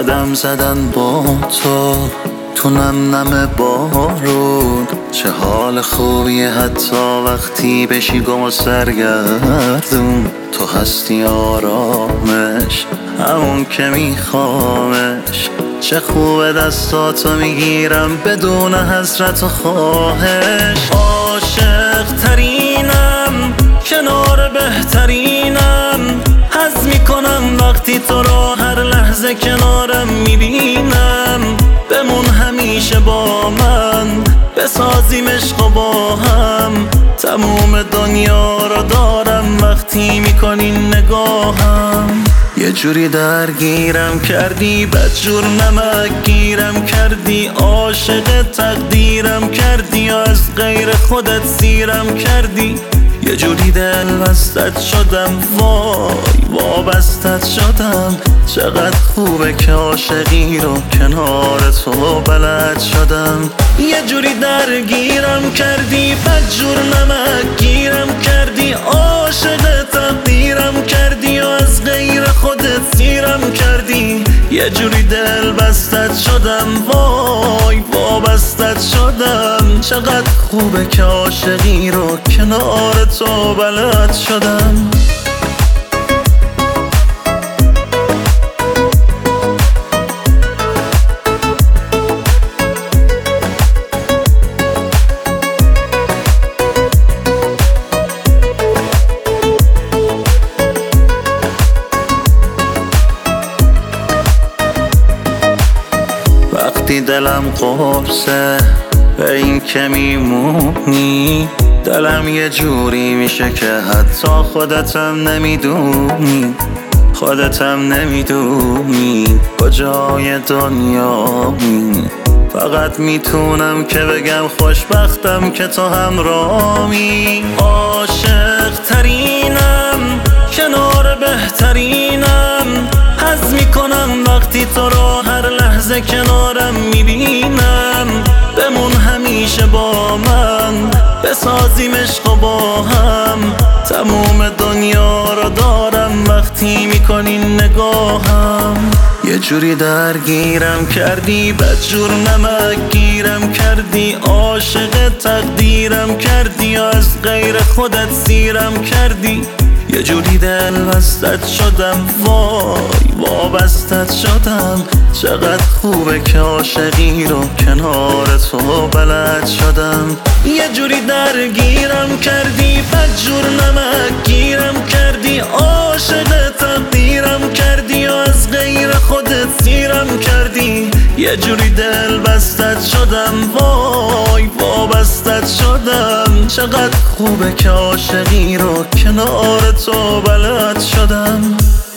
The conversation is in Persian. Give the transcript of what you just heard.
قدم زدن با تو نم نم بارون، چه حال خوبیه حتی وقتی بشی گم و سرگردون. تو هستی آرامش، همون که میخوامش. چه خوبه دستاتو میگیرم بدون حسرت و خواهش. عاشق ترینم، کنار بهترینم، حس میکنم وقتی تو رو هر لحظه کنارم میبینم. بمون همیشه با من، بسازیم عشق و با هم. تموم دنیا رو دارم وقتی میکنی نگاهم. یه جوری درگیرم کردی، بدجور نمک گیرم کردی. عاشق تقدیرم کردی، از غیر خودت سیرم کردی. یه جوری دل بستت شدم، وای وابستت شدم. چقدر خوبه که عاشقی رو کنار تو بلد شدم. یه جوری درگیرم کردی، بدجور نمک گیرم کردی. عاشق تقدیرم کردی و از غیر خودت سیرم کردی. یه جوری دل بستت شدم، وای وابستت شدم. چقدر خوبه که عاشقی رو کنار تو بلد شدم. وقتی دلم قرصه به این که میمونی، دلم یه جوری میشه که حتی خودتم نمیدونی. خودتم نمیدونی کجای دنیامی. فقط میتونم که بگم خوشبختم که تو همراهی. عاشق ترینم، کنار بهترینم، حس میکنم وقتی تو رو هر لحظه کنارم میبینم. بمون همیشه با من، بسازیم عشق و با هم. تموم دنیا رو دارم وقتی میکنی نگاهم. یه جوری درگیرم کردی، بدجور نمک گیرم کردی. عاشق تقدیرم کردی، از غیر خودت سیرم کردی. یه جوری دل بستت شدم، وای وابستت شدم. چقدر خوبه که عاشقی رو کنار تو بلد شدم. یه جوری درگیرم کردی، بدجور نمک گیرم کردی. عاشق تقدیرم کردی و از غیر خودت سیرم کردی. یه جوری دل بستت شدم، وای وابستت شدم. چقدر خوبه که عاشقی رو کنار تو بلد شدم.